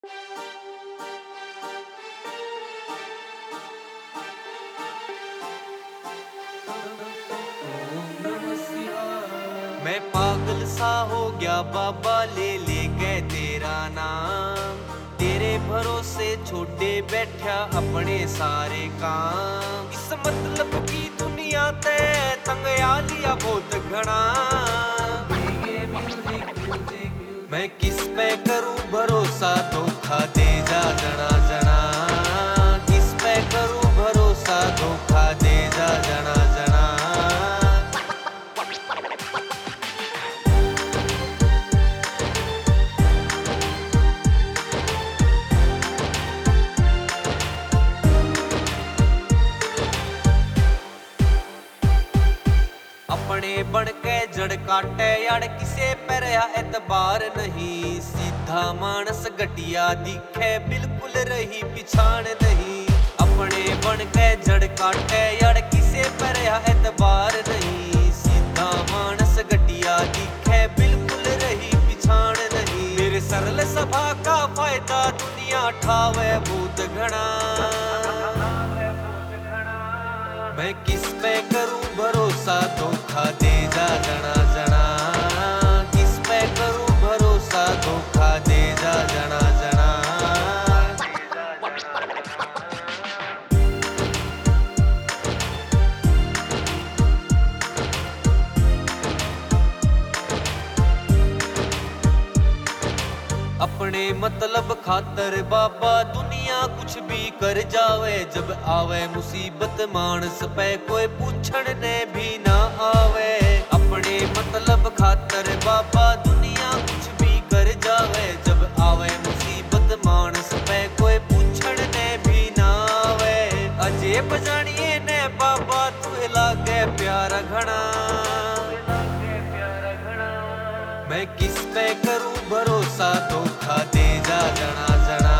मैं पागल सा हो गया बाबा, ले ले गए तेरा नाम। तेरे भरोसे छोड़े बैठा अपने सारे काम। इस मतलब की दुनिया ते तंग आ लिया बहुत घना। मैं किस पे करूं भरोसा, धोखा दे जा जना जना। किस पे करूं भरोसा, धोखा दे जा जना जना। अपने बन के जड़ काटे यार, किसे पे रहा एतबार नहीं। सीधा मानस घटिया दिखे, बिल्कुल रही पिछाड़ नहीं। अपने बन के जड़ काटे यार, किसे पे रहा एतबार नहीं। सीधा मानस घटिया दिखे, बिल्कुल रही पिछाड़ नहीं। मेरे सरल सभा का फायदा दुनिया ठावे बहुत घना। मैं किस पे करूं भरोसा, धोखा दे जा जना जना। किस पे करूं भरोसा, धोखा दे जा जना जना। अपने मतलब खातर बाबा दुनिया कुछ भी कर जावे। जब आवे मुसीबत मानस पे कोई पूछण ने भी ना आवे। अपने मतलब खातर बाबा दुनिया कुछ भी कर जावे। जब आवे मुसीबत मानस पे कोई पूछण ने भी ना आवे। अजे बजानिए ने बाबा तू लागे प्यारा घना। मैं किस पे करूं भरोसा, धोखा दे जा जना जना।